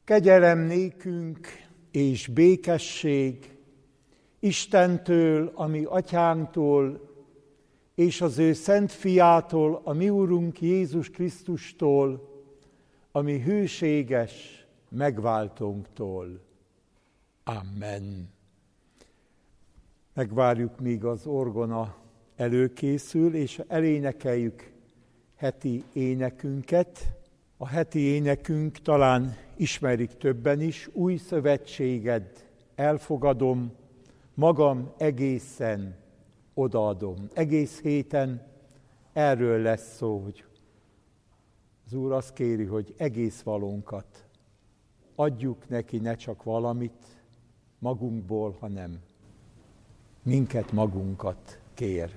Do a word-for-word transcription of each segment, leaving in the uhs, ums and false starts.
Kegyelem nékünk és békesség Istentől, a mi atyánktól, és az ő szent fiától, a mi Urunk Jézus Krisztustól, a mi hűséges megváltónktól. Amen. Megvárjuk, míg az orgona előkészül, és elénekeljük heti énekünket. A heti énekünk talán ismerik többen is, új szövetséged elfogadom, magam egészen odaadom. Egész héten erről lesz szó, hogy az Úr azt kéri, hogy egész valónkat adjuk neki, ne csak valamit magunkból, hanem minket, magunkat kér.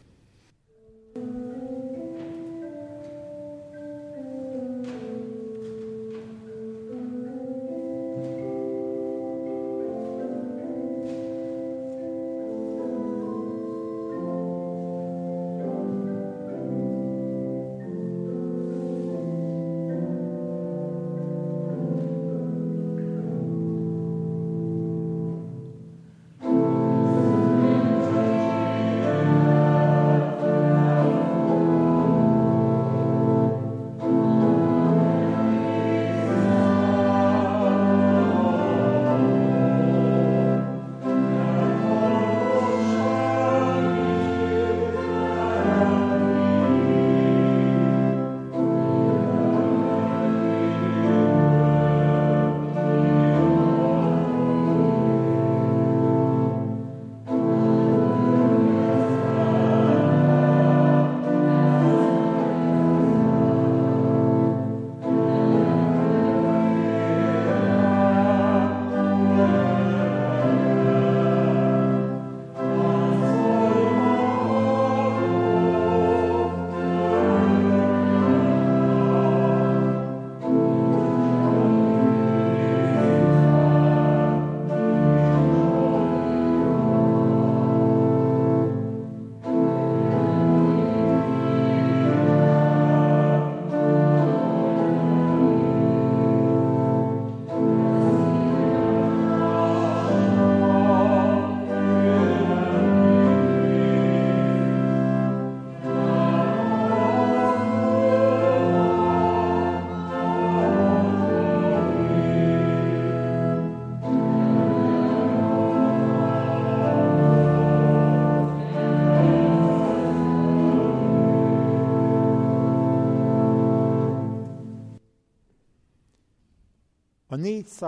A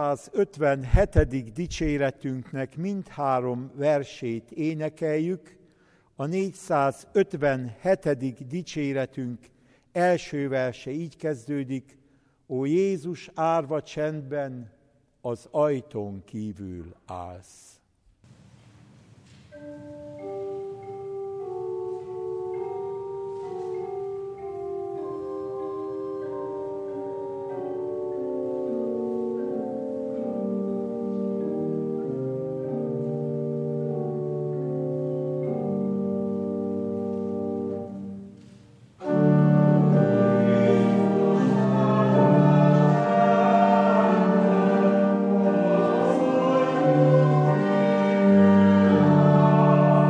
négyszázötvenhetedik dicséretünknek mindhárom versét énekeljük. A négyszázötvenhetedik dicséretünk első verse így kezdődik: Ó Jézus, árva csendben az ajtón kívül állsz. Amen.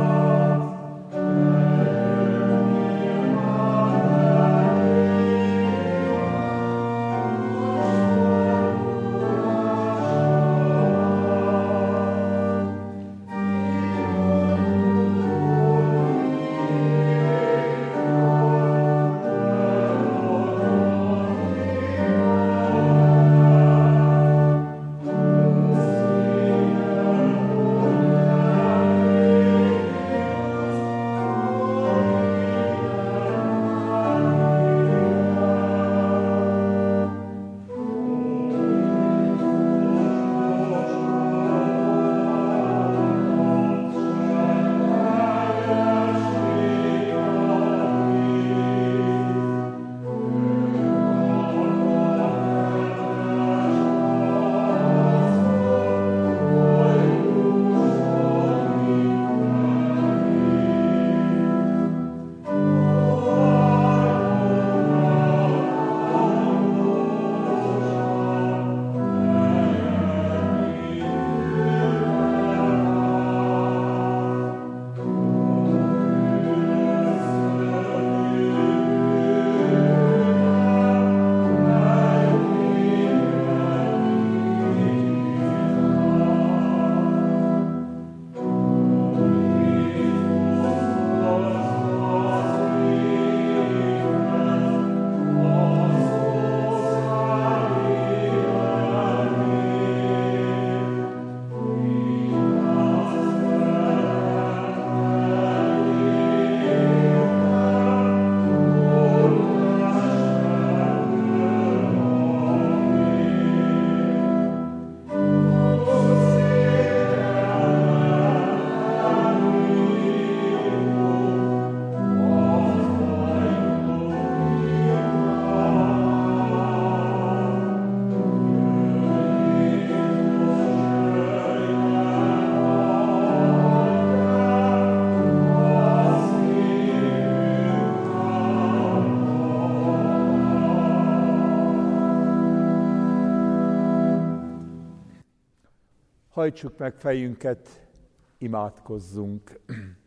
Hajtsuk meg fejünket, imádkozzunk.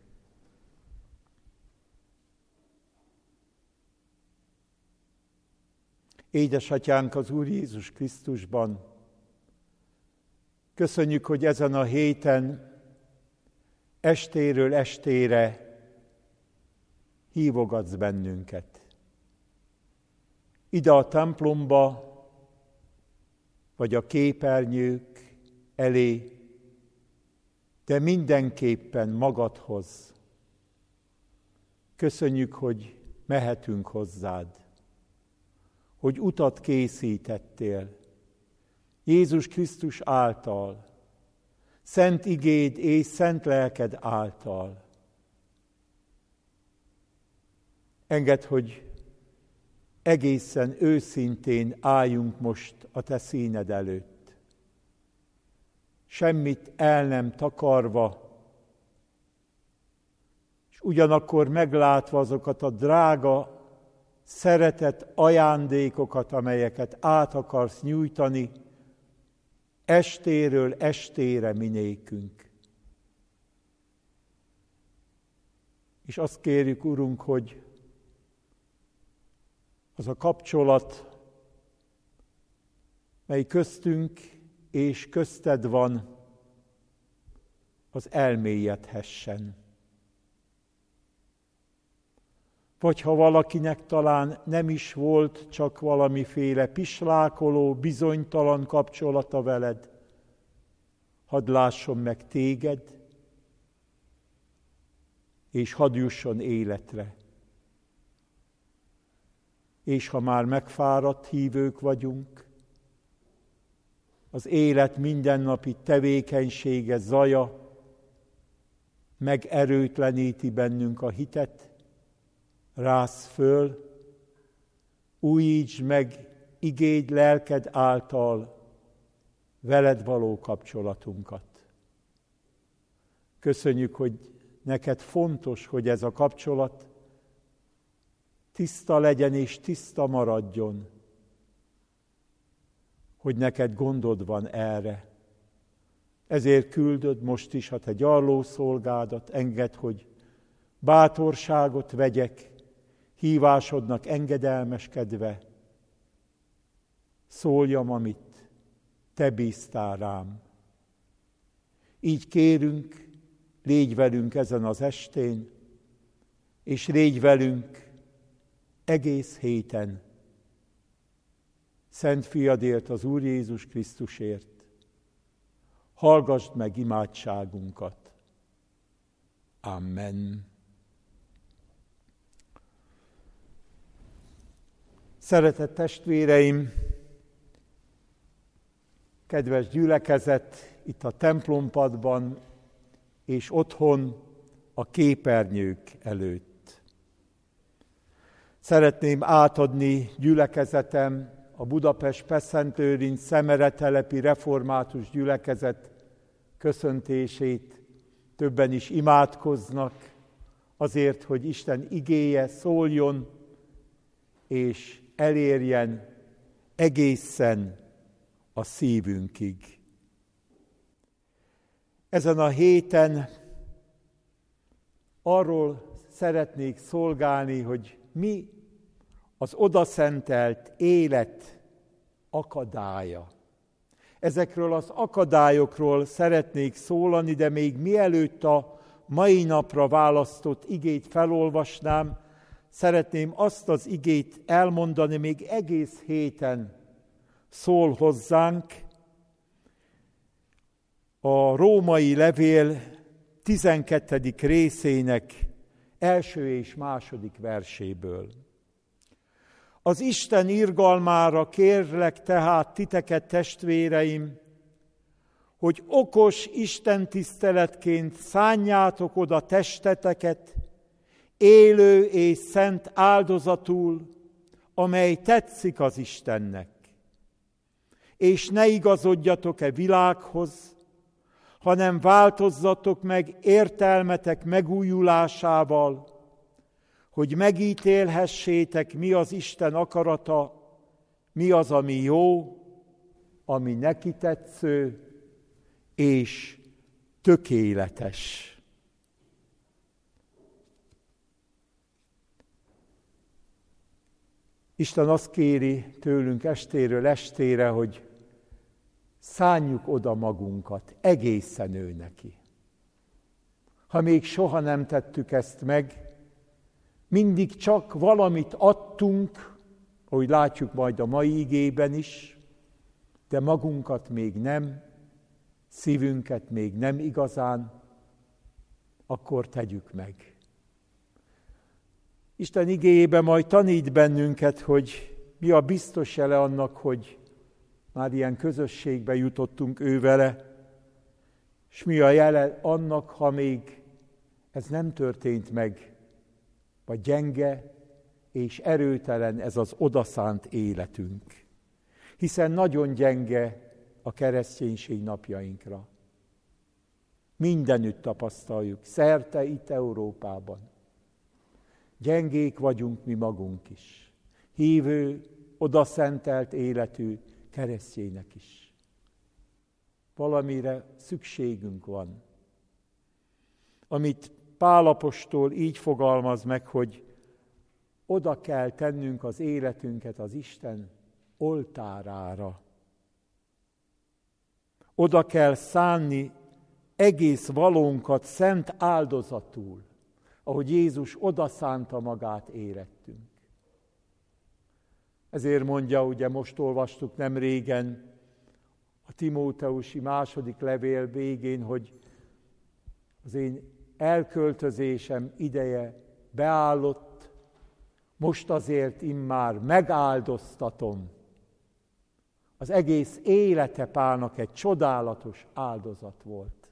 Édesatyánk az Úr Jézus Krisztusban, köszönjük, hogy ezen a héten estéről estére hívogatsz bennünket. Ide a templomba, vagy a képernyők elé, de mindenképpen magadhoz. Köszönjük, hogy mehetünk hozzád, hogy utat készítettél Jézus Krisztus által, szent igéd és szent lelked által. Engedd, hogy egészen őszintén álljunk most a te színed előtt. Semmit el nem takarva, és ugyanakkor meglátva azokat a drága, szeretett ajándékokat, amelyeket át akarsz nyújtani, estéről estére minékünk. És azt kérjük, Urunk, hogy az a kapcsolat, mely köztünk és közted van, az elmélyedhessen. Vagy ha valakinek talán nem is volt csak valamiféle pislákoló, bizonytalan kapcsolata veled, hadd lásson meg téged, és hadd jusson életre. És ha már megfáradt hívők vagyunk, az élet mindennapi tevékenysége, zaja megerőtleníti bennünk a hitet, rász föl, újítsd meg igéd lelked által veled való kapcsolatunkat. Köszönjük, hogy neked fontos, hogy ez a kapcsolat tiszta legyen és tiszta maradjon, hogy neked gondod van erre. Ezért küldöd most is a te gyarló szolgádat, engedd, hogy bátorságot vegyek, hívásodnak engedelmeskedve, szóljam, amit te bíztál rám. Így kérünk, légy velünk ezen az estén, és légy velünk egész héten. Szent Fiadért, az Úr Jézus Krisztusért, hallgassd meg imádságunkat. Amen. Szeretett testvéreim, kedves gyülekezet, itt a templompadban és otthon a képernyők előtt. Szeretném átadni gyülekezetem, a Budapest-Pesszent-Lőrinc Szemeretelepi Református Gyülekezet köszöntését. Többen is imádkoznak azért, hogy Isten igéje szóljon és elérjen egészen a szívünkig. Ezen a héten arról szeretnék szolgálni, hogy mi az odaszentelt élet akadálya. Ezekről az akadályokról szeretnék szólani, de még mielőtt a mai napra választott igét felolvasnám, szeretném azt az igét elmondani, még egész héten szól hozzánk a római levél tizenkettedik részének első és második verséből. Az Isten irgalmára kérlek tehát titeket, testvéreim, hogy okos istentiszteletként szánjátok oda testeteket, élő és szent áldozatul, amely tetszik az Istennek. És ne igazodjatok-e világhoz, hanem változzatok meg értelmetek megújulásával, hogy megítélhessétek, mi az Isten akarata, mi az, ami jó, ami neki tetsző, és tökéletes. Isten azt kéri tőlünk estéről estére, hogy szánjuk oda magunkat, egészen ő neki. Ha még soha nem tettük ezt meg, mindig csak valamit adtunk, ahogy látjuk majd a mai igében is, de magunkat még nem, szívünket még nem igazán, akkor tegyük meg. Isten igéjében majd tanít bennünket, hogy mi a biztos jele annak, hogy már ilyen közösségbe jutottunk ő vele, és mi a jele annak, ha még ez nem történt meg, vagy gyenge és erőtelen ez az odaszánt életünk. Hiszen nagyon gyenge a kereszténység napjainkra. Mindenütt tapasztaljuk, szerte itt Európában. Gyengék vagyunk mi magunk is. Hívő, odaszentelt életű keresztjének is. Valamire szükségünk van. Amit Pál apostol így fogalmaz meg, hogy oda kell tennünk az életünket az Isten oltárára. Oda kell szánni egész valónkat szent áldozatul, ahogy Jézus odaszánta magát érettünk. Ezért mondja, ugye most olvastuk nem régen a Timóteusi második levél végén, hogy az én elköltözésem ideje beállott, most azért immár megáldoztatom. Az egész élete Pálnak egy csodálatos áldozat volt.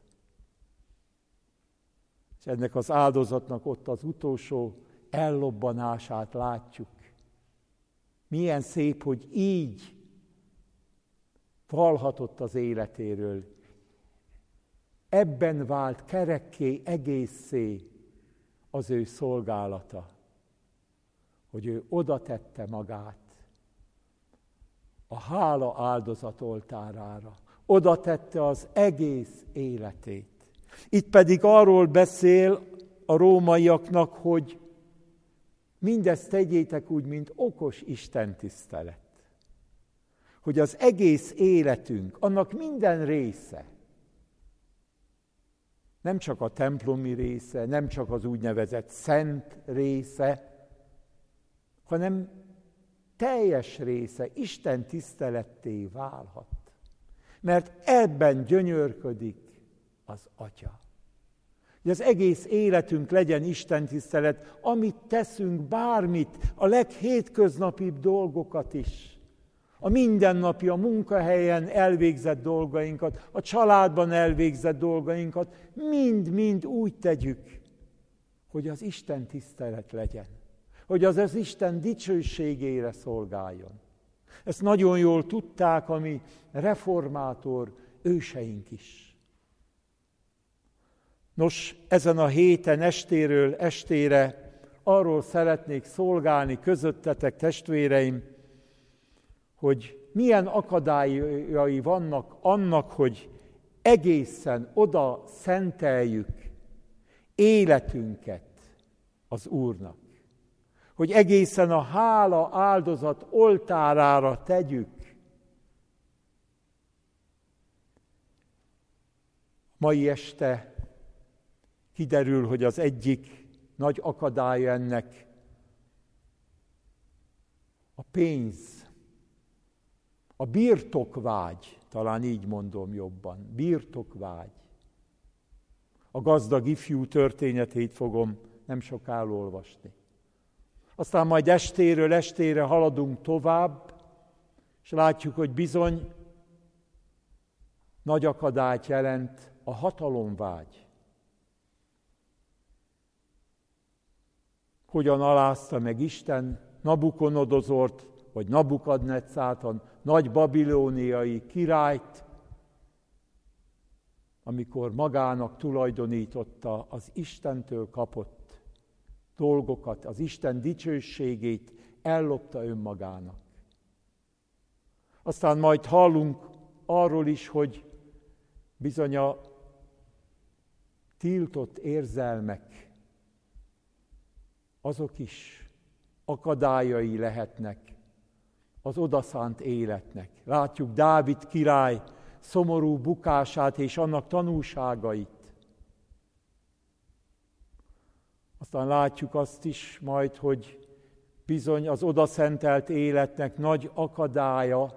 És ennek az áldozatnak ott az utolsó ellobbanását látjuk. Milyen szép, hogy így vallhatott az életéről. Ebben vált kerekké, egészé az ő szolgálata, hogy ő oda tette magát a hála áldozat oltárára. Oda tette az egész életét. Itt pedig arról beszél a rómaiaknak, hogy mindezt tegyétek úgy, mint okos istentisztelet. Hogy az egész életünk, annak minden része, nem csak a templomi része, nem csak az úgynevezett szent része, hanem teljes része Isten tiszteletté válhat. Mert ebben gyönyörködik az Atya. Hogy az egész életünk legyen Isten tisztelet, amit teszünk, bármit, a leghétköznapibb dolgokat is. A mindennapi, a munkahelyen elvégzett dolgainkat, a családban elvégzett dolgainkat, mind-mind úgy tegyük, hogy az Isten tisztelet legyen. Hogy az az Isten dicsőségére szolgáljon. Ezt nagyon jól tudták a mi reformátor őseink is. Nos, ezen a héten estéről estére arról szeretnék szolgálni közöttetek, testvéreim, hogy milyen akadályai vannak annak, hogy egészen oda szenteljük életünket az Úrnak. Hogy egészen a hála áldozat oltárára tegyük. Mai este kiderül, hogy az egyik nagy akadály ennek a pénz, a birtokvágy, talán így mondom jobban, birtokvágy. A gazdag ifjú történetét fogom nem sokára olvasni. Aztán majd estéről estére haladunk tovább, és látjuk, hogy bizony nagy akadályt jelent a hatalomvágy. Hogyan alázta meg Isten Nabukodonozort, vagy Nabukadneccárt, a nagy babilóniai királyt, amikor magának tulajdonította az Istentől kapott dolgokat, az Isten dicsőségét ellopta önmagának. Aztán majd hallunk arról is, hogy Bizony a tiltott érzelmek, azok is akadályai lehetnek az odaszánt életnek. Látjuk Dávid király szomorú bukását és annak tanúságait. Aztán látjuk azt is majd, hogy bizony az odaszentelt életnek nagy akadálya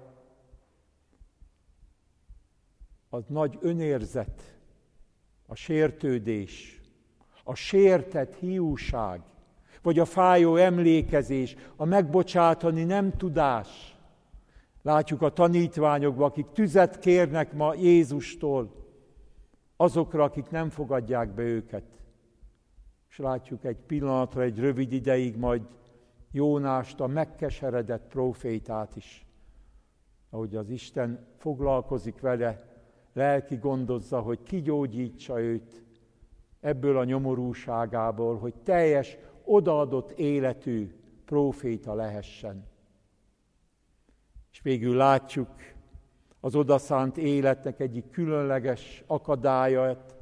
az nagy önérzet, a sértődés, a sértett hiúság, vagy a fájó emlékezés, a megbocsátani nem tudás. Látjuk a tanítványokban, akik tüzet kérnek ma Jézustól, azokra, akik nem fogadják be őket. És látjuk egy pillanatra, egy rövid ideig majd Jónást, a megkeseredett prófétát is, ahogy az Isten foglalkozik vele, lelki gondozza, hogy kigyógyítsa őt ebből a nyomorúságából, hogy teljes, odaadott életű próféta lehessen. És végül látjuk az odaszánt életnek egyik különleges akadályát,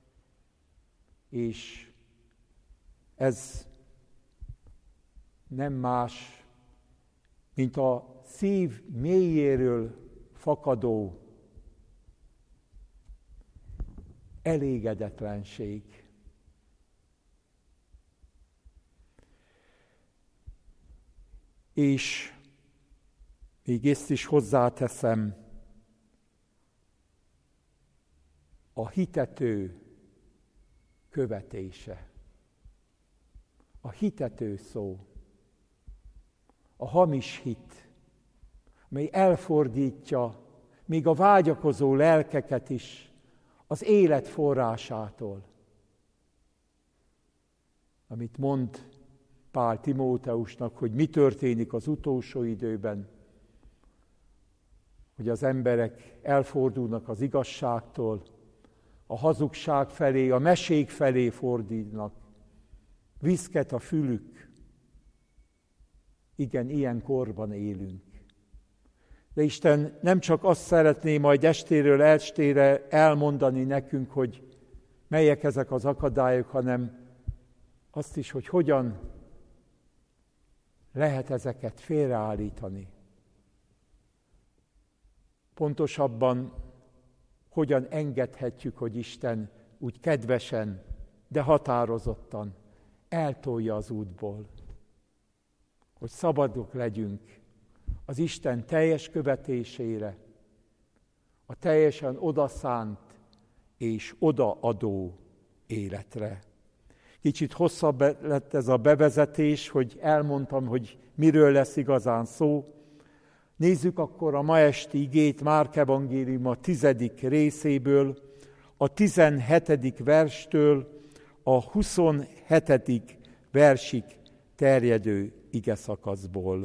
és ez nem más, mint a szív mélyéről fakadó elégedetlenség. És még ezt is hozzáteszem, a hitető követése. A hitető szó, a hamis hit, mely elfordítja még a vágyakozó lelkeket is az élet forrásától. Amit mond Pál Timóteusnak, hogy mi történik az utolsó időben, hogy az emberek elfordulnak az igazságtól, a hazugság felé, a mesék felé fordítnak, viszket a fülük. Igen, ilyen korban élünk. De Isten nem csak azt szeretné majd estéről estére elmondani nekünk, hogy melyek ezek az akadályok, hanem azt is, hogy hogyan lehet ezeket félreállítani. Pontosabban, hogyan engedhetjük, hogy Isten úgy kedvesen, de határozottan eltolja az útból, hogy szabadok legyünk az Isten teljes követésére, a teljesen odaszánt és odaadó életre. Kicsit hosszabb lett ez a bevezetés, hogy elmondtam, hogy miről lesz igazán szó. Nézzük akkor a ma esti igét, Márk evangélium a tizedik részéből, a tizenhetedik verstől a huszonhetedik versig terjedő igeszakaszból.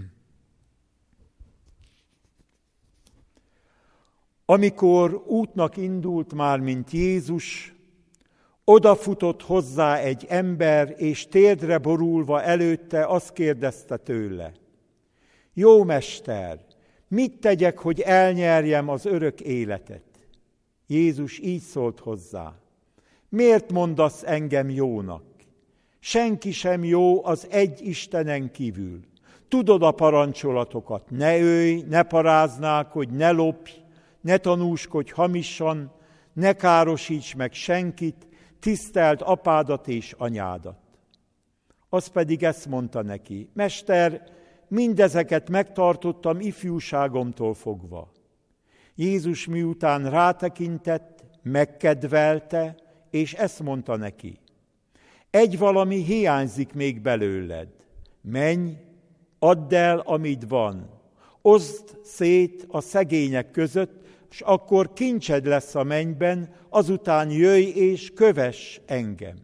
Amikor útnak indult már, mint Jézus, odafutott hozzá egy ember, és térdre borulva előtte azt kérdezte tőle: Jó mester, mit tegyek, hogy elnyerjem az örök életet? Jézus így szólt hozzá: Miért mondasz engem jónak? Senki sem jó az egy Istenen kívül. Tudod a parancsolatokat: ne ölj, ne paráználkodj, ne lopj, ne tanúskodj hamisan, ne károsíts meg senkit, tiszteld apádat és anyádat. Az pedig ezt mondta neki: Mester, mindezeket megtartottam ifjúságomtól fogva. Jézus miután rátekintett, megkedvelte, és ezt mondta neki: Egy valami hiányzik még belőled. Menj, add el, amit van. Oszd szét a szegények között, és akkor kincsed lesz a mennyben, azután jöjj és kövess engem.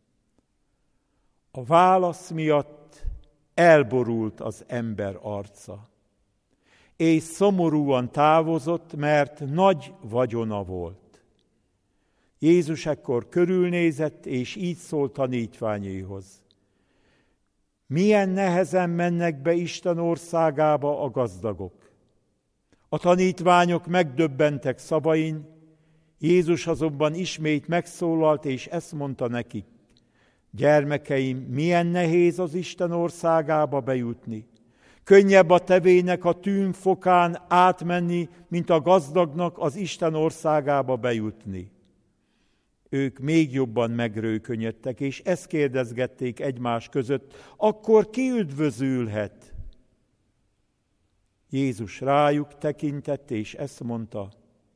A válasz miatt elborult az ember arca, és szomorúan távozott, mert nagy vagyona volt. Jézus ekkor körülnézett, és így szólt tanítványaihoz: Milyen nehezen mennek be Isten országába a gazdagok. A tanítványok megdöbbentek szavain, Jézus azonban ismét megszólalt, és ezt mondta nekik: gyermekeim, milyen nehéz az Isten országába bejutni. Könnyebb a tevének a tűn fokán átmenni, mint a gazdagnak az Isten országába bejutni. Ők még jobban megrőkönyödtek, és ezt kérdezgették egymás között: akkor ki üdvözülhet? Jézus rájuk tekintett, és ezt mondta: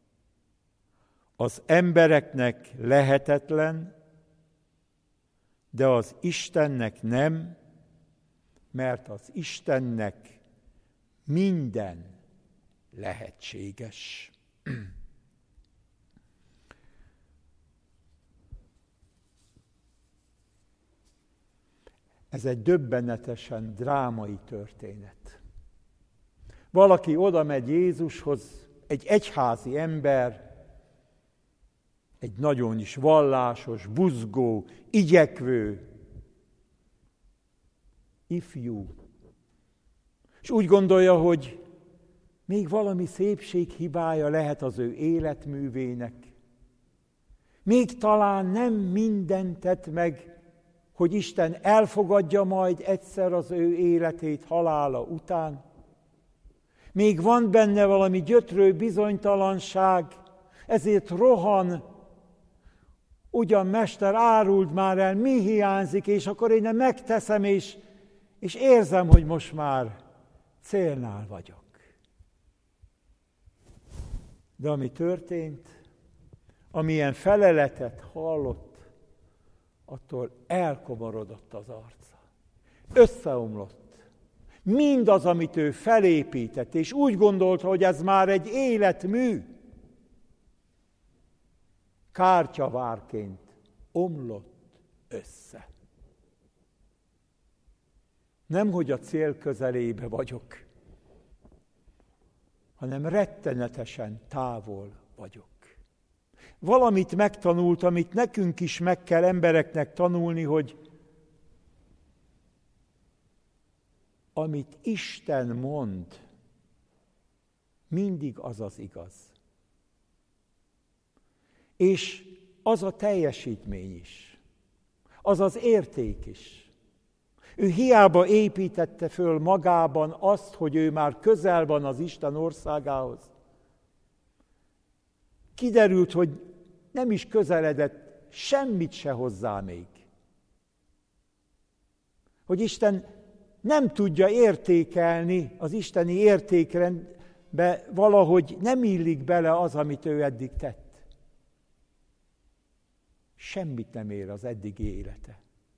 az embereknek lehetetlen, de az Istennek nem, mert az Istennek minden lehetséges. Ez egy döbbenetesen drámai történet. Valaki oda megy Jézushoz, egy egyházi ember, egy nagyon is vallásos, buzgó, igyekvő ifjú, és úgy gondolja, hogy még valami szépséghibája lehet az ő életművének. Még talán nem mindent tett meg, hogy Isten elfogadja majd egyszer az ő életét halála után. Még van benne valami gyötrő bizonytalanság, ezért rohan. Ugyan, Mester, áruld már el, mi hiányzik, és akkor én megteszem, és, és érzem, hogy most már célnál vagyok. De ami történt, amilyen feleletet hallott, attól elkomorodott az arca. Összeomlott. Mindaz, amit ő felépített, és úgy gondolta, hogy ez már egy életmű, kártyavárként omlott össze. Nemhogy a cél közelébe vagyok, hanem rettenetesen távol vagyok. Valamit megtanult, amit nekünk is meg kell embereknek tanulni, hogy amit Isten mond, mindig az az igaz. És az a teljesítmény is, az az érték is. Ő hiába építette föl magában azt, hogy ő már közel van az Isten országához. Kiderült, hogy nem is közeledett semmit se hozzá még. Hogy Isten nem tudja értékelni, az isteni értékrendbe valahogy nem illik bele az, amit ő eddig tett. Semmit nem ér az eddigi élete.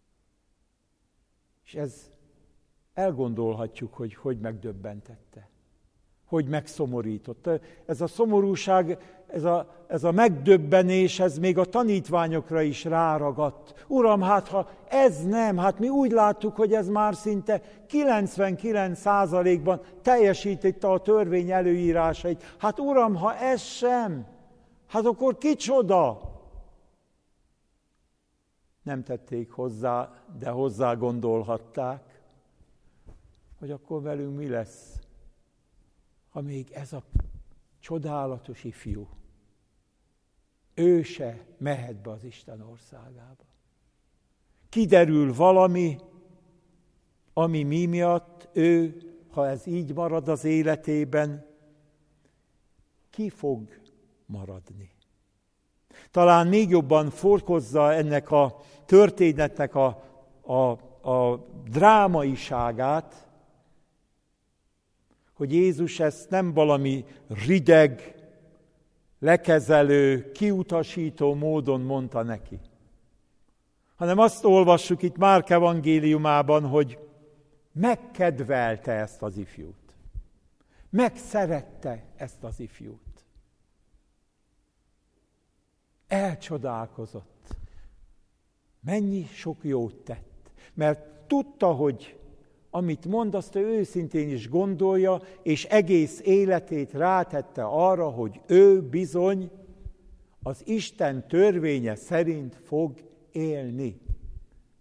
És ez elgondolhatjuk, hogy hogy megdöbbentette, hogy megszomorította. Ez a szomorúság, ez a, ez a megdöbbenés, ez még a tanítványokra is ráragadt. Uram, hát ha ez nem, hát mi úgy láttuk, hogy ez már szinte kilencvenkilenc százalékban teljesítette a törvény előírásait. Hát Uram, ha ez sem, hát akkor kicsoda? Nem tették hozzá, de hozzá gondolhatták, hogy akkor velünk mi lesz, ha még ez a csodálatos ifjú, ő se mehet be az Isten országába. Kiderül valami, ami mi miatt ő, ha ez így marad az életében, ki fog maradni. Talán még jobban fokozza ennek a történetnek a, a, a drámaiságát, hogy Jézus ezt nem valami rideg, lekezelő, kiutasító módon mondta neki, hanem azt olvassuk itt Márk evangéliumában, hogy megkedvelte ezt az ifjút. Megszerette ezt az ifjút. Elcsodálkozott. Mennyi sok jót tett. Mert tudta, hogy amit mond, azt ő őszintén is gondolja, és egész életét rátette arra, hogy ő bizony az Isten törvénye szerint fog élni.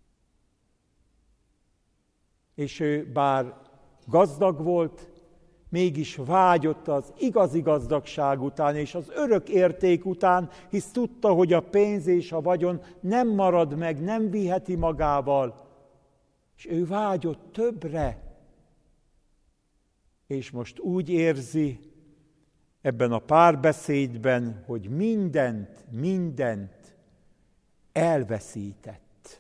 És ő bár gazdag volt, mégis vágyott az igazi gazdagság után és az örök érték után, hisz tudta, hogy a pénz és a vagyon nem marad meg, nem viheti magával, és ő vágyott többre. És most úgy érzi ebben a párbeszédben, hogy mindent, mindent elveszített.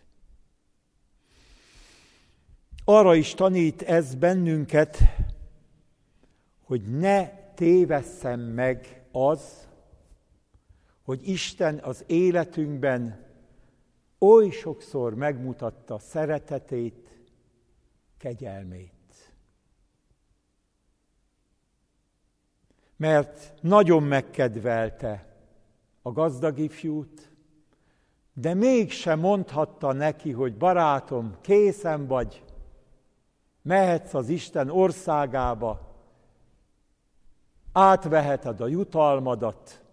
Arra is tanít ez bennünket, hogy ne tévesszem meg az, hogy Isten az életünkben oly sokszor megmutatta szeretetét, kegyelmét. Mert nagyon megkedvelte a gazdag ifjút, de mégsem mondhatta neki, hogy barátom, készen vagy, mehetsz az Isten országába, átveheted a jutalmadat.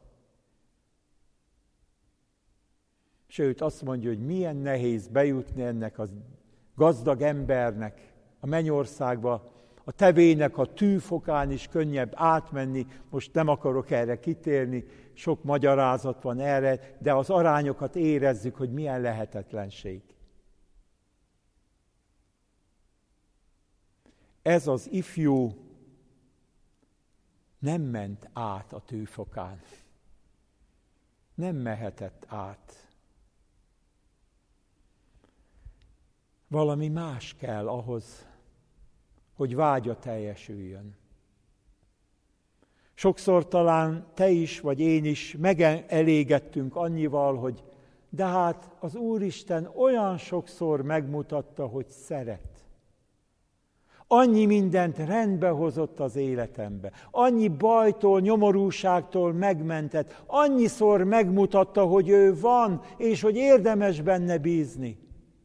Sőt, azt mondja, hogy milyen nehéz bejutni ennek a gazdag embernek a mennyországba, a tevének a tűfokán is könnyebb átmenni, most nem akarok erre kitérni, sok magyarázat van erre, de az arányokat érezzük, hogy milyen lehetetlenség. Ez az ifjú nem ment át a tűfokán. Nem mehetett át. Valami más kell ahhoz, hogy vágya teljesüljön. Sokszor talán te is, vagy én is megelégettünk annyival, hogy de hát az Úristen olyan sokszor megmutatta, hogy szeret. Annyi mindent rendbe hozott az életembe, annyi bajtól, nyomorúságtól megmentett, annyiszor megmutatta, hogy ő van, és hogy érdemes benne bízni.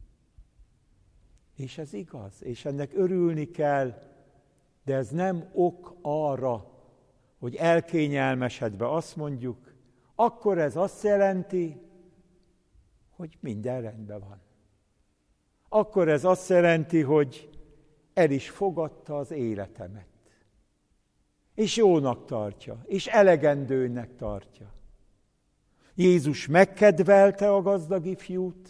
És ez igaz, és ennek örülni kell, de ez nem ok arra, hogy elkényelmesedve azt mondjuk, akkor ez azt jelenti, hogy minden rendben van. Akkor ez azt jelenti, hogy el is fogadta az életemet. És jónak tartja, és elegendőnek tartja. Jézus megkedvelte a gazdag ifjút,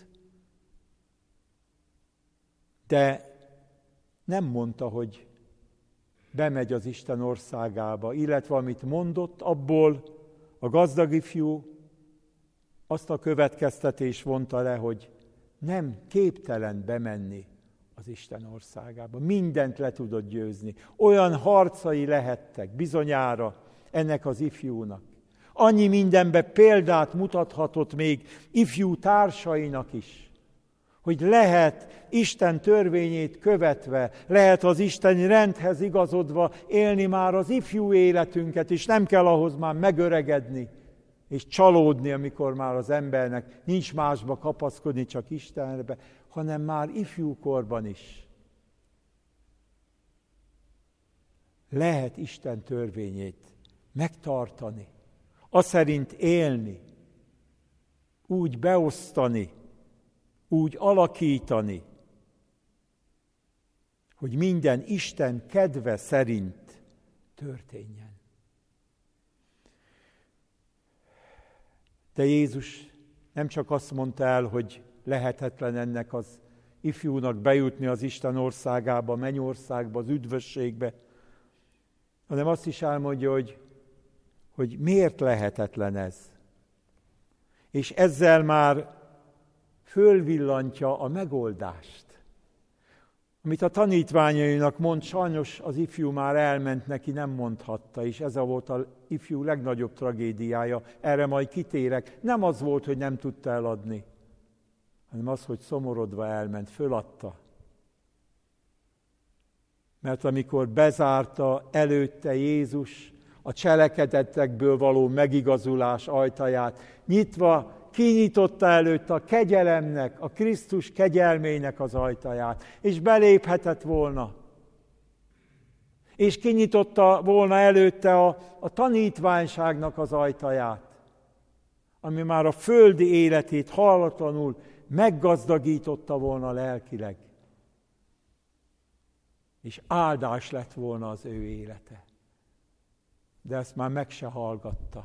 de nem mondta, hogy bemegy az Isten országába, illetve amit mondott, abból a gazdag ifjú azt a következtetést vonta le, hogy nem képtelen bemenni az Isten országába. Mindent le tudott győzni. Olyan harcai lehettek bizonyára ennek az ifjúnak. Annyi mindenbe példát mutathatott még ifjú társainak is, hogy lehet Isten törvényét követve, lehet az isteni rendhez igazodva élni már az ifjú életünket, és nem kell ahhoz már megöregedni, és csalódni, amikor már az embernek nincs másba kapaszkodni, csak Istenbe, hanem már ifjúkorban is lehet Isten törvényét megtartani, azt szerint élni, úgy beosztani, úgy alakítani, hogy minden Isten kedve szerint történjen. De Jézus nem csak azt mondta el, hogy lehetetlen ennek az ifjúnak bejutni az Isten országába, a mennyországba, az üdvösségbe, hanem azt is elmondja, hogy, hogy miért lehetetlen ez. És ezzel már fölvillantja a megoldást. Amit a tanítványainak mond, sajnos az ifjú már elment, neki nem mondhatta, és ez volt az ifjú legnagyobb tragédiája, erre majd kitérek. Nem az volt, hogy nem tudta eladni, hanem az, hogy szomorodva elment, föladta. Mert amikor bezárta előtte Jézus a cselekedetekből való megigazulás ajtaját, nyitva kinyitotta előtt a kegyelemnek, a Krisztus kegyelmének az ajtaját, és beléphetett volna. És kinyitotta volna előtte a, a tanítványságnak az ajtaját, ami már a földi életét hallatlanul meggazdagította volna lelkileg. És áldás lett volna az ő élete. De ezt már meg se hallgatta.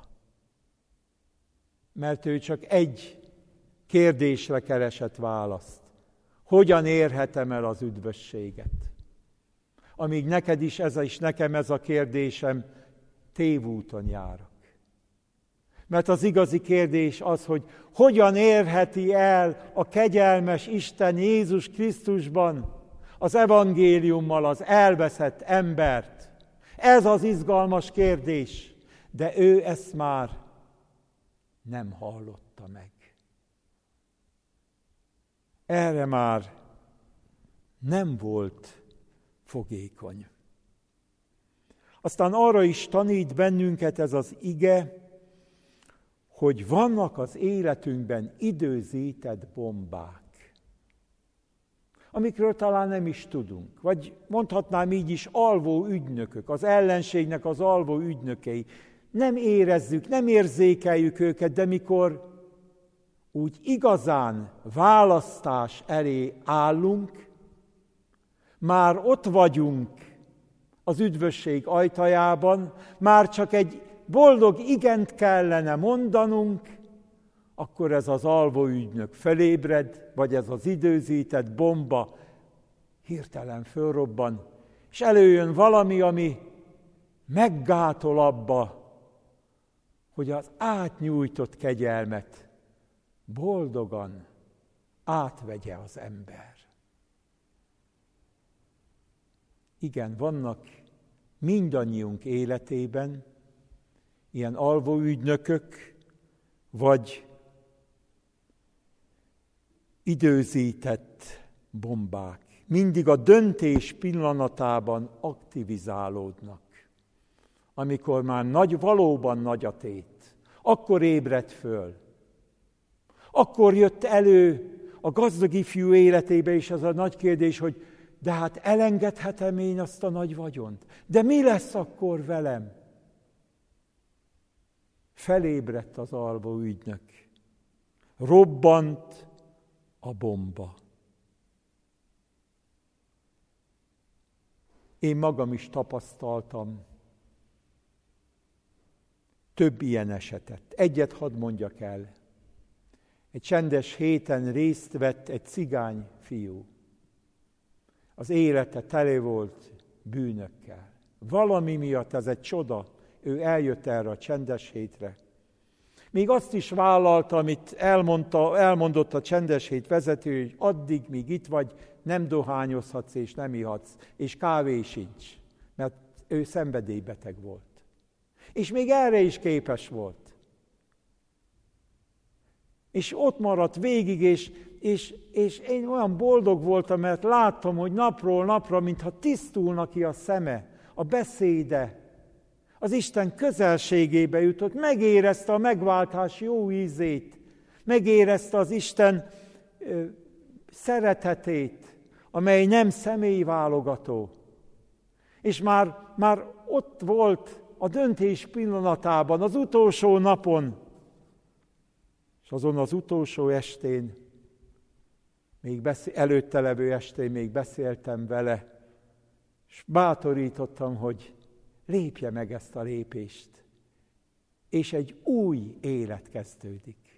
Mert ő csak egy kérdésre keresett választ. Hogyan érhetem el az üdvösséget? Amíg neked is ez és nekem ez a kérdésem, tévúton járok. Mert az igazi kérdés az, hogy hogyan érheti el a kegyelmes Isten Jézus Krisztusban az evangéliummal az elveszett embert. Ez az izgalmas kérdés, de ő ezt már nem hallotta meg. Erre már nem volt fogékony. Aztán arra is tanít bennünket ez az ige, hogy vannak az életünkben időzített bombák, amikről talán nem is tudunk, vagy mondhatnám így is alvó ügynökök, az ellenségnek az alvó ügynökei. Nem érezzük, nem érzékeljük őket, de mikor úgy igazán választás elé állunk, már ott vagyunk az üdvösség ajtajában, már csak egy boldog igent kellene mondanunk, akkor ez az alvó ügynök felébred, vagy ez az időzített bomba hirtelen fölrobban, és előjön valami, ami meggátol abba, hogy az átnyújtott kegyelmet boldogan átvegye az ember. Igen, vannak mindannyiunk életében ilyen alvó ügynökök, vagy időzített bombák. Mindig a döntés pillanatában aktivizálódnak. Amikor már nagy, valóban nagy a tét. Akkor ébredt föl. Akkor jött elő a gazdag ifjú életébe is az a nagy kérdés, hogy de hát elengedhetem én azt a nagy vagyont? De mi lesz akkor velem? Felébredt az alvó ügynök. Robbant a bomba. Én magam is tapasztaltam több ilyen esetet. Egyet hadd mondjak el. Egy csendes héten részt vett egy cigány fiú. Az élete tele volt bűnökkel. Valami miatt, ez egy csoda, ő eljött erre a csendes hétre. Még azt is vállalta, amit elmondta, elmondott a csendes hét vezető, hogy addig, míg itt vagy, nem dohányozhatsz és nem ihatsz, és kávé sincs, mert ő szenvedélybeteg volt. És még erre is képes volt. És ott maradt végig, és, és, és én olyan boldog voltam, mert láttam, hogy napról napra, mintha tisztulna ki a szeme, a beszéde, az Isten közelségébe jutott, megérezte a megváltás jó ízét, megérezte az Isten ö, szeretetét, amely nem személyválogató. És már, már ott volt a döntés pillanatában, az utolsó napon, és azon az utolsó estén, még beszél, előtte levő estén még beszéltem vele, és bátorítottam, hogy lépje meg ezt a lépést, és egy új élet kezdődik.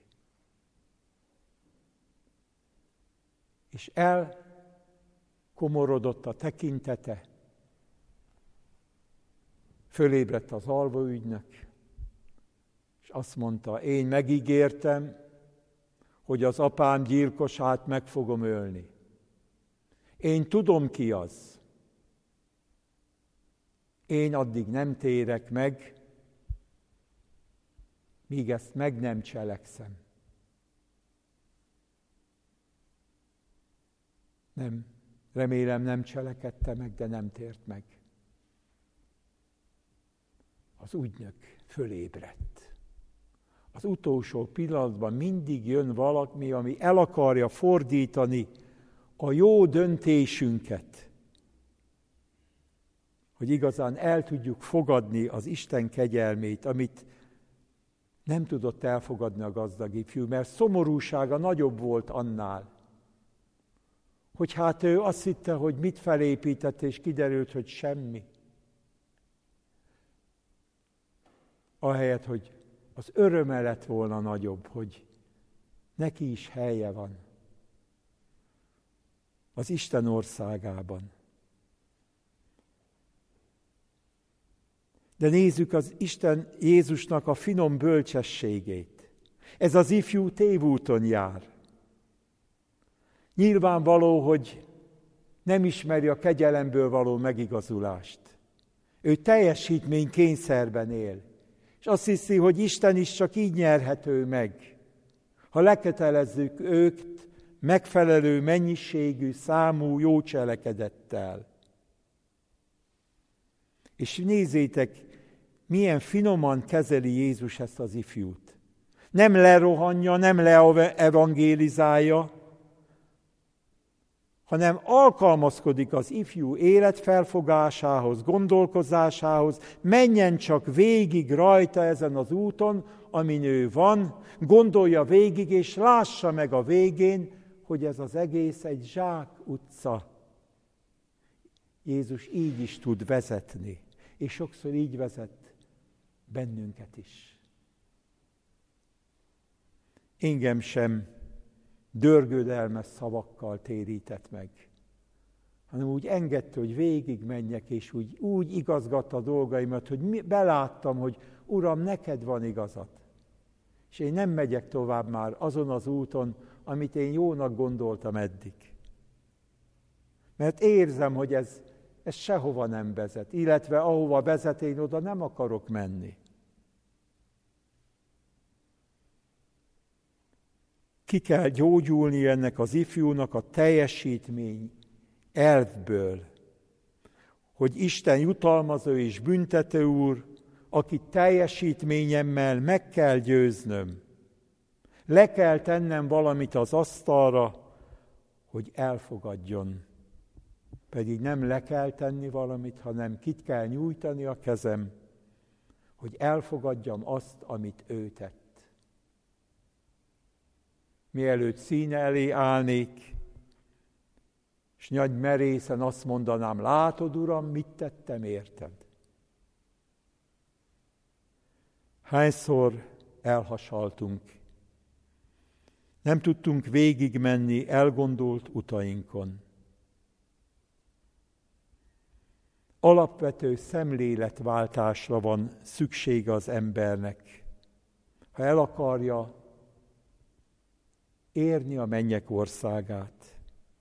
És elkomorodott a tekintete, fölébredt az alvóügynök, és azt mondta, én megígértem, hogy az apám gyilkosát meg fogom ölni. Én tudom, ki az. Én addig nem térek meg, míg ezt meg nem cselekszem. Nem, remélem nem cselekedte meg, de nem tért meg. Az ügynök fölébredt. Az utolsó pillanatban mindig jön valami, ami el akarja fordítani a jó döntésünket, hogy igazán el tudjuk fogadni az Isten kegyelmét, amit nem tudott elfogadni a gazdag ifjú, mert szomorúsága nagyobb volt annál, hogy hát ő azt hitte, hogy mit felépített, és kiderült, hogy semmi. ahelyett, hogy az öröme lett volna nagyobb, hogy neki is helye van az Isten országában. De nézzük az Isten Jézusnak a finom bölcsességét. Ez az ifjú tévúton jár. Nyilvánvaló, hogy nem ismeri a kegyelemből való megigazulást. Ő teljesítmény kényszerben él. És azt hiszi, hogy Isten is csak így nyerhető meg, ha lekötelezzük őt megfelelő mennyiségű, számú jó cselekedettel. És nézzétek, milyen finoman kezeli Jézus ezt az ifjút. Nem lerohanja, nem leevangélizálja, hanem alkalmazkodik az ifjú életfelfogásához, gondolkozásához, menjen csak végig rajta ezen az úton, amin ő van, gondolja végig, és lássa meg a végén, hogy ez az egész egy zsák utca. Jézus így is tud vezetni, és sokszor így vezet bennünket is. Engem sem dörgödelmes szavakkal térített meg, hanem úgy engedte, hogy végig menjek, és úgy, úgy igazgatta a dolgaimat, hogy mi, beláttam, hogy Uram, neked van igazad. És én nem megyek tovább már azon az úton, amit én jónak gondoltam eddig. Mert érzem, hogy ez, ez sehova nem vezet, illetve ahova vezet, én oda nem akarok menni. Ki kell gyógyulni ennek az ifjúnak a teljesítmény elvből, hogy Isten jutalmazó és büntető úr, aki teljesítményemmel meg kell győznöm. Le kell tennem valamit az asztalra, hogy elfogadjon. Pedig nem le kell tenni valamit, hanem ki kell nyújtani a kezem, hogy elfogadjam azt, amit ő tett. Mielőtt színe elé állnék, és nagy merészen azt mondanám, látod, Uram, mit tettem érted? Hányszor elhasaltunk, nem tudtunk végigmenni elgondolt utainkon. Alapvető szemléletváltásra van szüksége az embernek, ha el akarja érni a mennyek országát.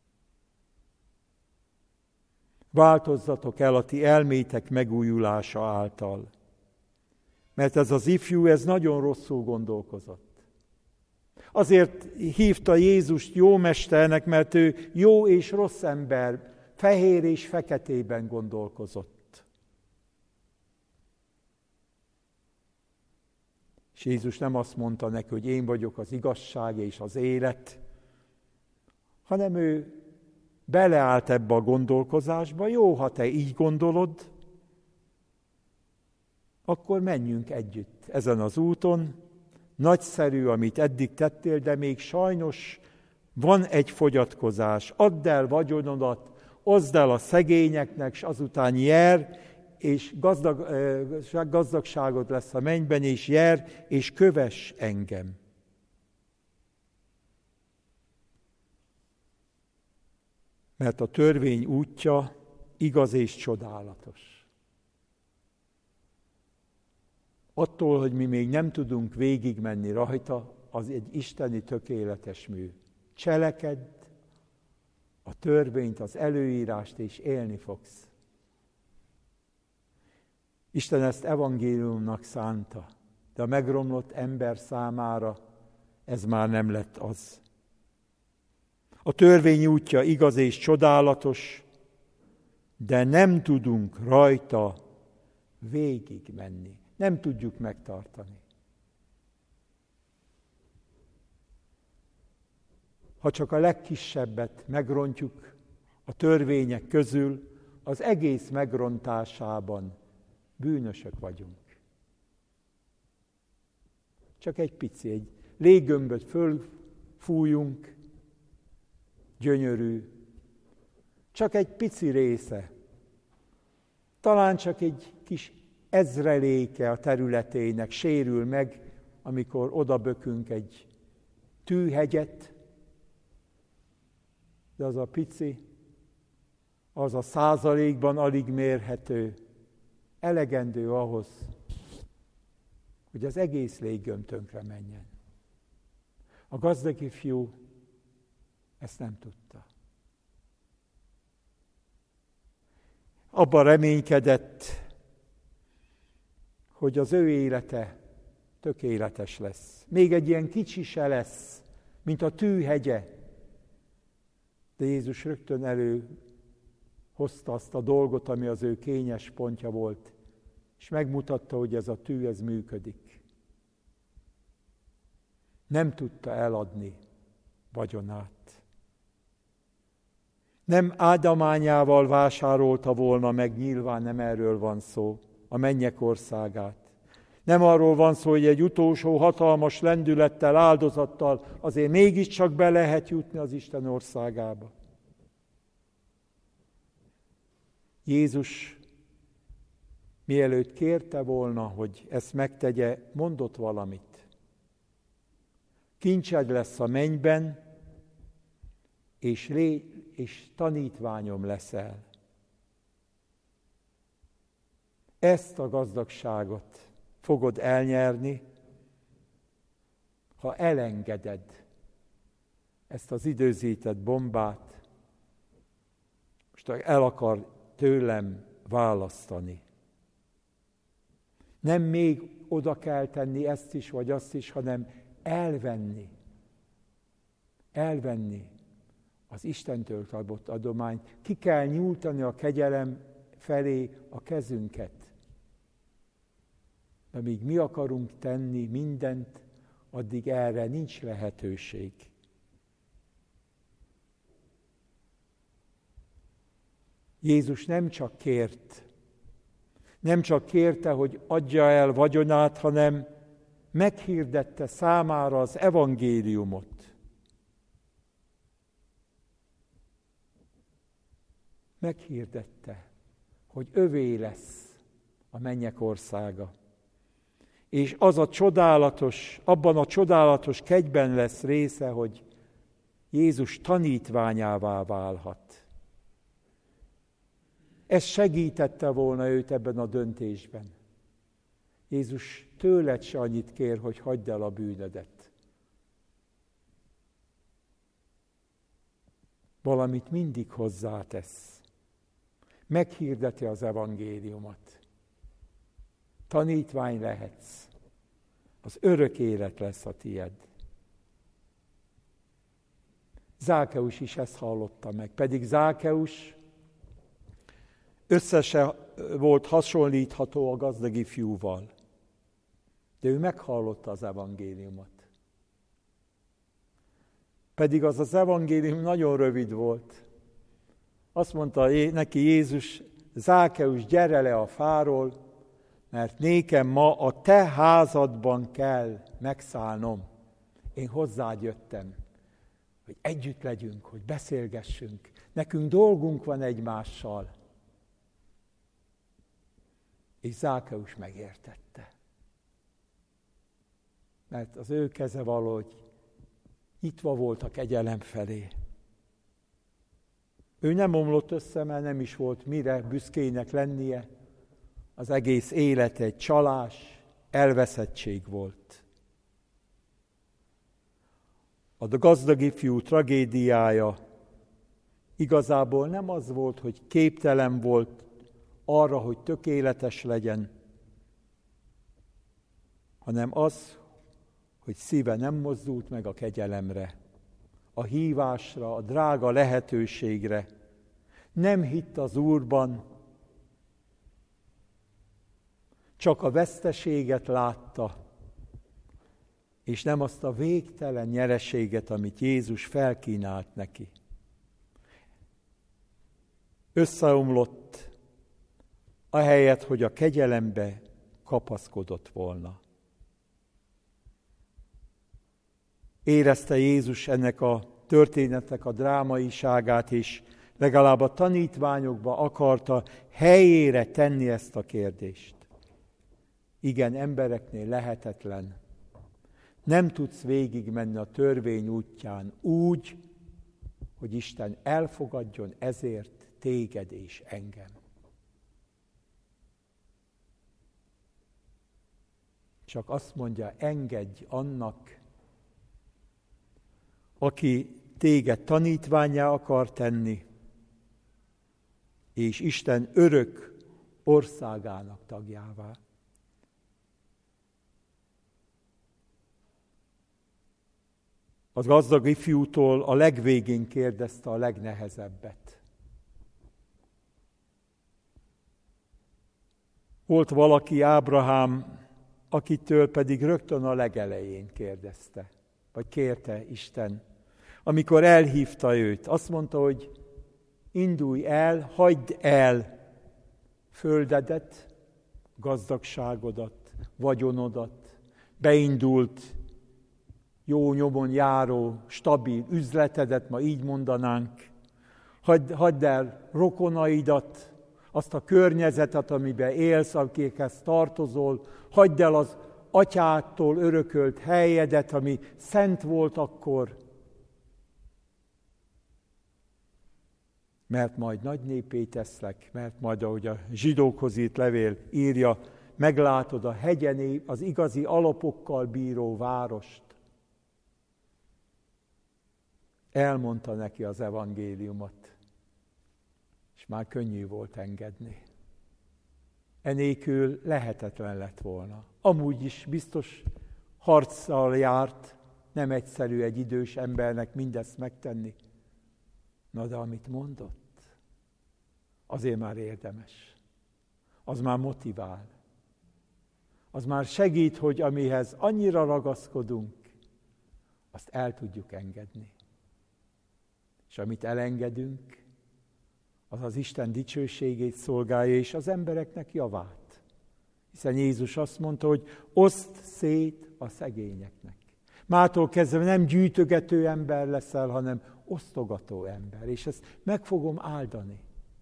Változzatok el a ti elmétek megújulása által, mert ez az ifjú, ez nagyon rosszul gondolkozott. Azért hívta Jézust jó mesternek, mert ő jó és rossz ember, fehér és feketében gondolkozott. És Jézus nem azt mondta neki, hogy én vagyok az igazság és az élet, hanem ő beleállt ebbe a gondolkozásba. Jó, ha te így gondolod, akkor menjünk együtt ezen az úton. Nagyszerű, amit eddig tettél, de még sajnos van egy fogyatkozás. Add el vagyonodat, oszd el a szegényeknek, és azután jár, és gazdag, gazdagságod lesz a mennyben, és jár, és kövess engem. Mert a törvény útja igaz és csodálatos. Attól, hogy mi még nem tudunk végigmenni rajta, az egy isteni tökéletes mű. Cselekedj a törvényt, az előírást, és élni fogsz. Isten ezt evangéliumnak szánta, de a megromlott ember számára ez már nem lett az. A törvény útja igaz és csodálatos, de nem tudunk rajta végig menni. Nem tudjuk megtartani. Ha csak a legkisebbet megrontjuk a törvények közül, az egész megrontásában bűnösök vagyunk. Csak egy pici, egy léggömböt fölfújunk, gyönyörű, csak egy pici része, talán csak egy kis ezreléke a területének sérül meg, amikor odabökünk egy tűhegyet, de az a pici, az a százalékban alig mérhető, elegendő ahhoz, hogy az egész léggömb tönkre menjen. A gazdag ifjú ezt nem tudta. Abban reménykedett, hogy az ő élete tökéletes lesz. Még egy ilyen kicsi se lesz, mint a tűhegye. De Jézus rögtön előhozta azt a dolgot, ami az ő kényes pontja volt, és megmutatta, hogy ez a tű, ez működik. Nem tudta eladni vagyonát. Nem áldamányával vásárolta volna meg, nyilván nem erről van szó, a mennyek országát. Nem arról van szó, hogy egy utolsó hatalmas lendülettel, áldozattal azért mégiscsak be lehet jutni az Isten országába. Jézus, mielőtt kérte volna, hogy ezt megtegye, mondott valamit. Kincsed lesz a mennyben, és, lé, és tanítványom leszel. Ezt a gazdagságot fogod elnyerni, ha elengeded ezt az időzített bombát, most el akar tőlem választani. Nem még oda kell tenni ezt is, vagy azt is, hanem elvenni. Elvenni az Istentől kapott adományt. Ki kell nyújtani a kegyelem felé a kezünket. Amíg mi akarunk tenni mindent, addig erre nincs lehetőség. Jézus nem csak kért, nem csak kérte, hogy adja el vagyonát, hanem meghirdette számára az evangéliumot. Meghirdette, hogy övé lesz a mennyek országa. És az a csodálatos, abban a csodálatos kegyben lesz része, hogy Jézus tanítványává válhat. Ez segítette volna őt ebben a döntésben. Jézus tőled se annyit kér, hogy hagyd el a bűnödet. Valamit mindig hozzátesz. Meghirdeti az evangéliumot. Tanítvány lehetsz. Az örök élet lesz a tied. Zákeus is ezt hallotta meg, pedig Zákeus összesen volt hasonlítható a gazdag ifjúval. De ő meghallotta az evangéliumot. Pedig az az evangélium nagyon rövid volt. Azt mondta neki Jézus, Zákeus, gyere le a fáról, mert nékem ma a te házadban kell megszállnom. Én hozzád jöttem, hogy együtt legyünk, hogy beszélgessünk. Nekünk dolgunk van egymással. És Zákeus megértette. Mert az ő keze valahogy nyitva volt a kegyelem felé. Ő nem omlott össze, mert nem is volt mire büszkének lennie. Az egész élet egy csalás, elveszettség volt. A gazdag ifjú tragédiája igazából nem az volt, hogy képtelen volt arra, hogy tökéletes legyen, hanem az, hogy szíve nem mozdult meg a kegyelemre, a hívásra, a drága lehetőségre. Nem hitt az Úrban, csak a veszteséget látta, és nem azt a végtelen nyereséget, amit Jézus felkínált neki. Összeomlott, ahelyett, hogy a kegyelembe kapaszkodott volna. Érezte Jézus ennek a történetnek a drámaiságát, és legalább a tanítványokba akarta helyére tenni ezt a kérdést. Igen, embereknél lehetetlen. Nem tudsz végigmenni a törvény útján úgy, hogy Isten elfogadjon ezért téged és engem. Csak azt mondja, engedj annak, aki téged tanítvánnyá akar tenni, és Isten örök országának tagjává. Az gazdag ifjútól a legvégén kérdezte a legnehezebbet. Volt valaki, Ábrahám, akitől pedig rögtön a legelején kérdezte, vagy kérte Isten. Amikor elhívta őt, azt mondta, hogy indulj el, hagyd el földedet, gazdagságodat, vagyonodat, beindult, jó nyomon járó, stabil üzletedet, ma így mondanánk. Hagyd, hagyd el rokonaidat, azt a környezetet, amiben élsz, akikhez tartozol, hagyd el az atyától örökölt helyedet, ami szent volt akkor, mert majd nagy népé teszlek, mert majd, ahogy a zsidókhoz írt levél írja, meglátod a hegyen az igazi alapokkal bíró várost. Elmondta neki az evangéliumot, és már könnyű volt engedni. Enélkül lehetetlen lett volna. Amúgy is biztos harccal járt, nem egyszerű egy idős embernek mindezt megtenni. Na de amit mondott, azért már érdemes. Az már motivál. Az már segít, hogy amihez annyira ragaszkodunk, azt el tudjuk engedni. És amit elengedünk, az az Isten dicsőségét szolgálja, és az embereknek javát. Hiszen Jézus azt mondta, hogy oszd szét a szegényeknek. Mától kezdve nem gyűjtögető ember leszel, hanem osztogató ember. És ezt meg fogom áldani.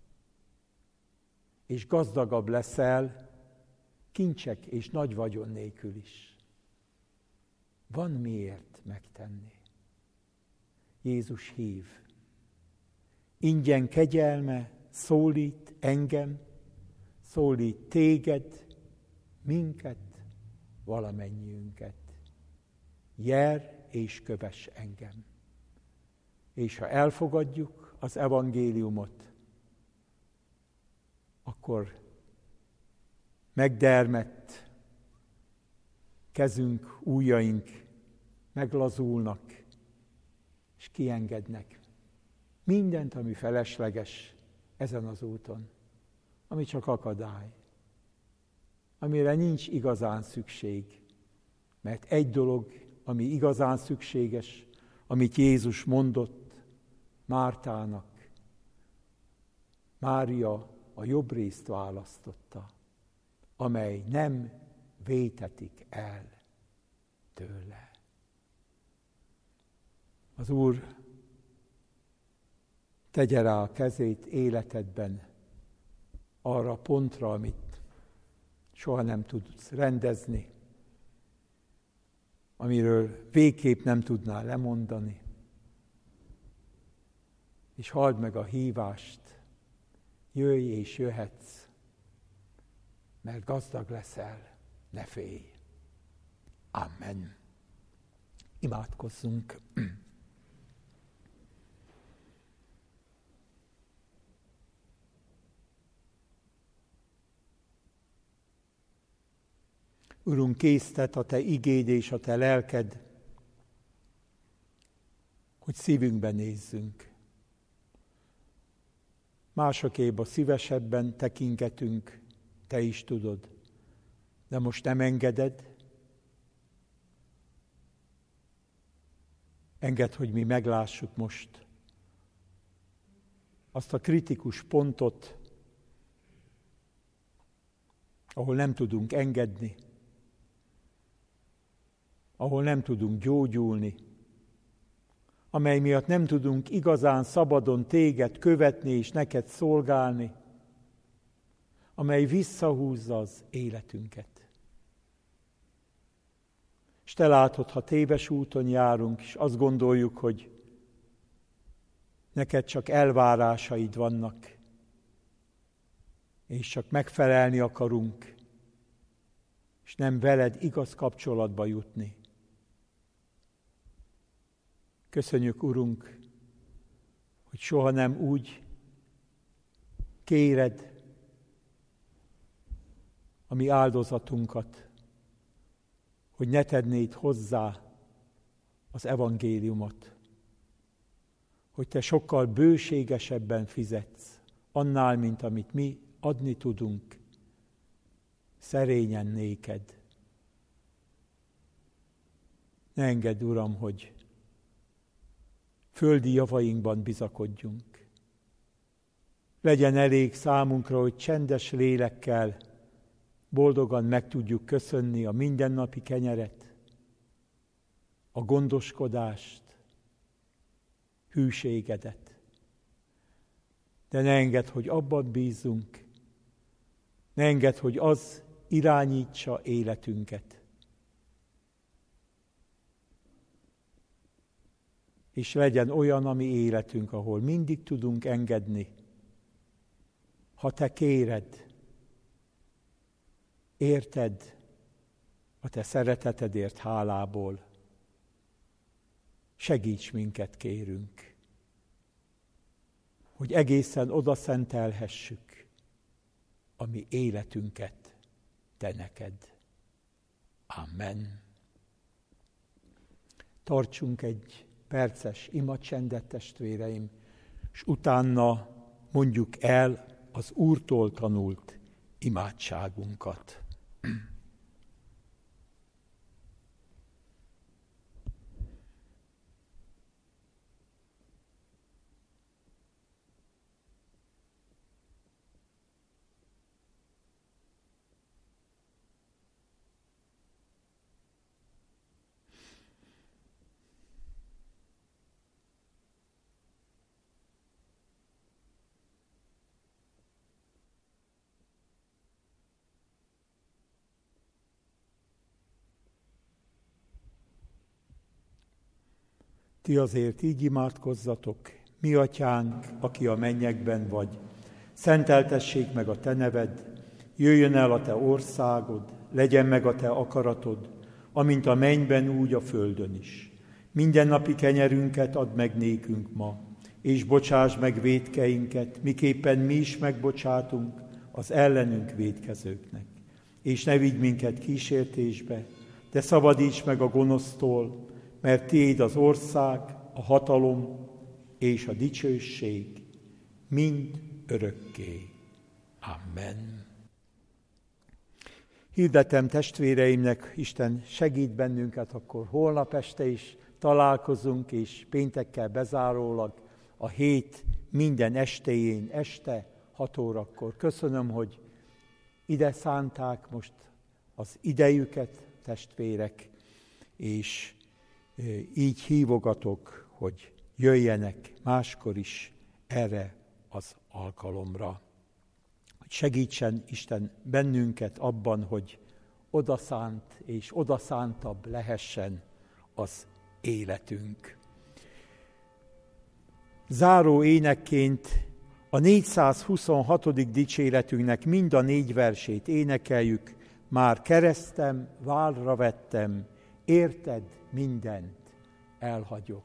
És gazdagabb leszel kincsek és nagy vagyon nélkül is. Van miért megtenni. Jézus hív. Ingyen kegyelme szólít engem, szólít téged, minket, valamennyiünket. Jár és kövess engem. És ha elfogadjuk az evangéliumot, akkor megdermedt kezünk, ujjaink meglazulnak, és kiengednek mindent, ami felesleges ezen az úton, ami csak akadály, amire nincs igazán szükség. Mert egy dolog, ami igazán szükséges, amit Jézus mondott Mártának, Mária a jobb részt választotta, amely nem vétetik el tőle. Az Úr tegye rá a kezét életedben arra a pontra, amit soha nem tudsz rendezni, amiről végképp nem tudnál lemondani. És halld meg a hívást, jöjj és jöhetsz, mert gazdag leszel, ne félj. Amen. Imádkozzunk. Urunk, késztet a Te igéd és a Te lelked, hogy szívünkbe nézzünk. Másokéba szívesebben tekingetünk, Te is tudod, de most nem engeded. Engedd, hogy mi meglássuk most azt a kritikus pontot, ahol nem tudunk engedni, ahol nem tudunk gyógyulni, amely miatt nem tudunk igazán szabadon téged követni és neked szolgálni, amely visszahúzza az életünket. És Te látod, ha téves úton járunk, és azt gondoljuk, hogy neked csak elvárásaid vannak, és csak megfelelni akarunk, és nem veled igaz kapcsolatba jutni. Köszönjük, Urunk, hogy soha nem úgy kéred a mi áldozatunkat, hogy ne tennéd hozzá az evangéliumot, hogy Te sokkal bőségesebben fizetsz annál, mint amit mi adni tudunk, szerényen néked. Ne engedd, Uram, hogy földi javainkban bizakodjunk. Legyen elég számunkra, hogy csendes lélekkel boldogan meg tudjuk köszönni a mindennapi kenyeret, a gondoskodást, hűségedet. De ne engedd, hogy abban bízzunk, ne engedd, hogy az irányítsa életünket. És legyen olyan a mi életünk, ahol mindig tudunk engedni, ha Te kéred, érted, a Te szeretetedért hálából. Segíts minket, kérünk, hogy egészen oda szentelhessük a mi életünket Te neked. Amen. Tartsunk egy perces imacsendet, testvéreim, és utána mondjuk el az Úrtól tanult imádságunkat. Ti azért így imádkozzatok, mi atyánk, aki a mennyekben vagy, szenteltessék meg a Te neved, jöjjön el a Te országod, legyen meg a Te akaratod, amint a mennyben, úgy a földön is. Mindennapi kenyerünket add meg nékünk ma, és bocsáss meg vétkeinket, miképpen mi is megbocsátunk az ellenünk vétkezőknek. És ne vigy minket kísértésbe, de szabadíts meg a gonosztól, mert Tiéd az ország, a hatalom és a dicsőség mind örökké. Amen. Hirdetem testvéreimnek, Isten segít bennünket, akkor holnap este is találkozunk, és péntekkel bezárólag a hét minden estéjén, este hat órakor. Köszönöm, hogy ide szánták most az idejüket, testvérek, és így hívogatok, hogy jöjjenek máskor is erre az alkalomra. Hogy segítsen Isten bennünket abban, hogy odaszánt és odaszántabb lehessen az életünk. Záró énekként a négyszázhuszonhatodik dicséretünknek mind a négy versét énekeljük. Már keresztem, vállra vettem, érted, mindent elhagyok.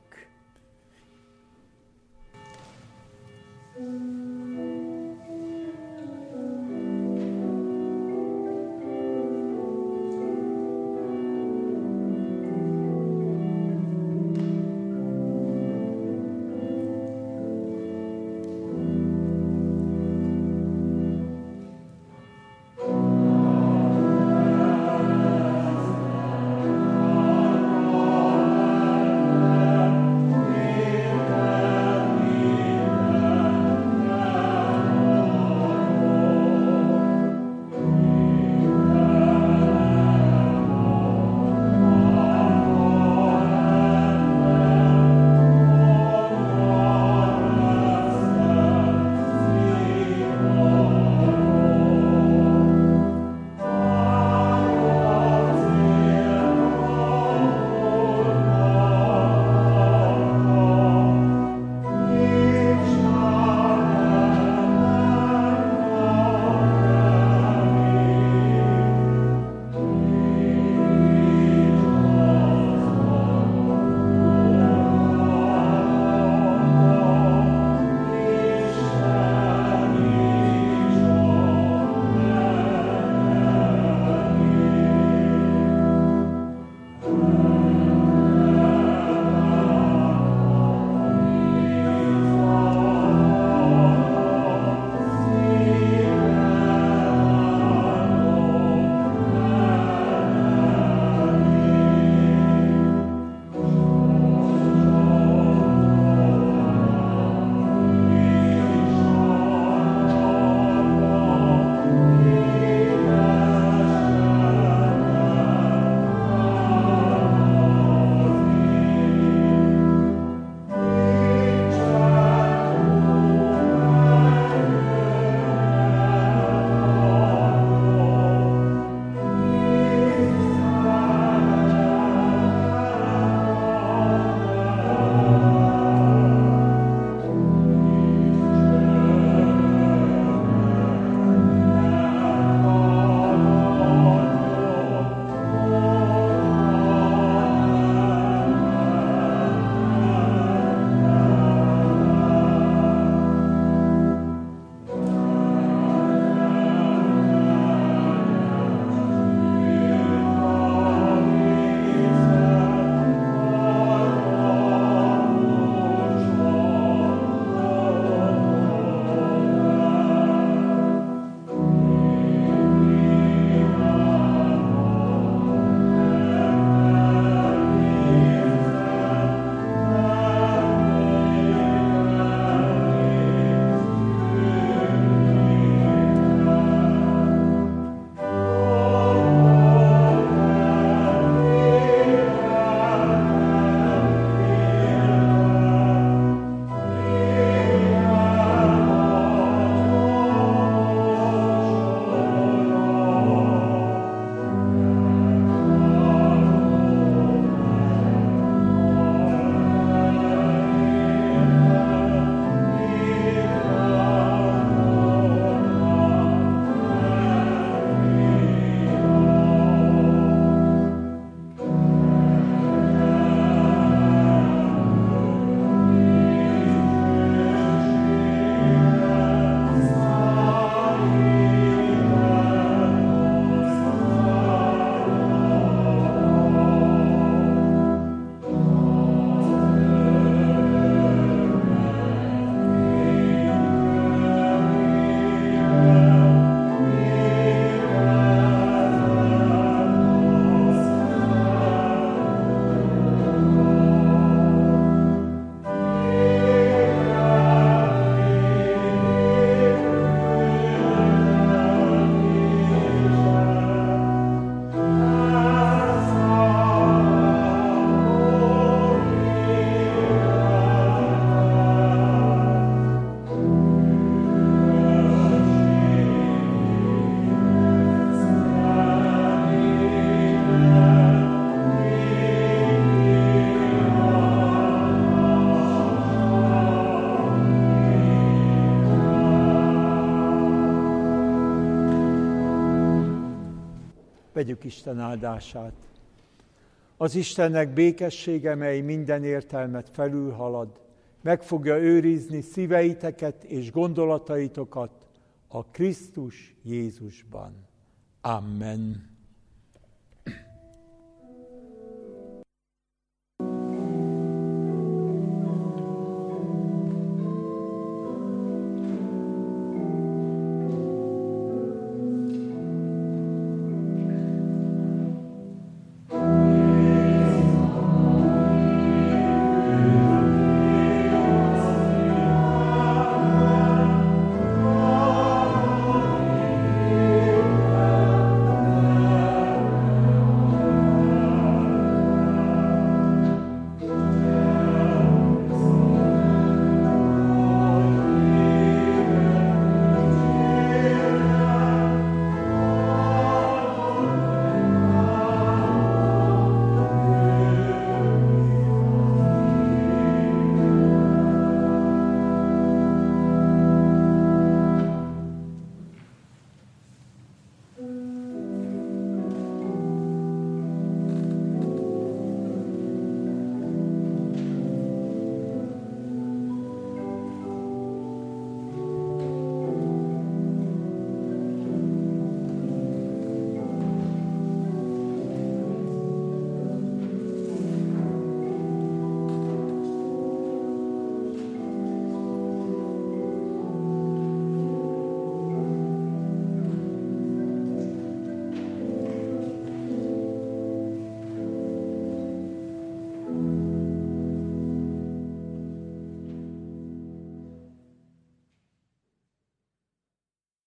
Kérjük Isten áldását. Az Istennek békessége, mely minden értelmet felülhalad, meg fogja őrizni szíveiteket és gondolataitokat a Krisztus Jézusban. Amen.